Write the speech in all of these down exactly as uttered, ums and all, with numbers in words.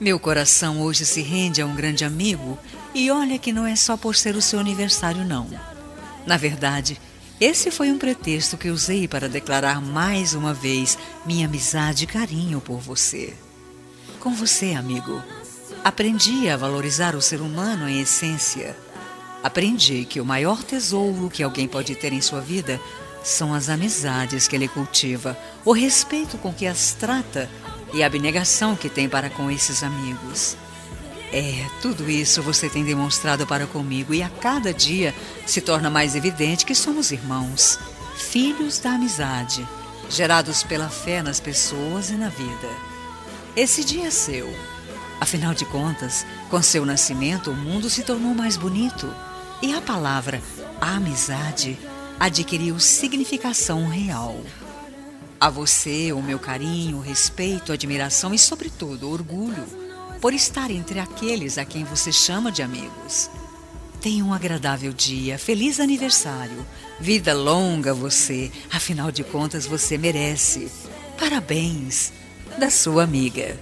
Meu coração hoje se rende a um grande amigo e olha que não é só por ser o seu aniversário, não. Na verdade, esse foi um pretexto que usei para declarar mais uma vez minha amizade e carinho por você. Com você, amigo, aprendi a valorizar o ser humano em essência. Aprendi que o maior tesouro que alguém pode ter em sua vida são as amizades que ele cultiva, o respeito com que as trata e a abnegação que tem para com esses amigos. É, tudo isso você tem demonstrado para comigo e a cada dia se torna mais evidente que somos irmãos, filhos da amizade, gerados pela fé nas pessoas e na vida. Esse dia é seu. Afinal de contas, com seu nascimento, o mundo se tornou mais bonito e a palavra amizade adquiriu significação real. A você, o meu carinho, respeito, admiração e, sobretudo, orgulho por estar entre aqueles a quem você chama de amigos. Tenha um agradável dia, feliz aniversário, vida longa a você, afinal de contas você merece. Parabéns, da sua amiga.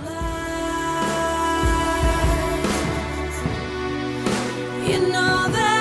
You know that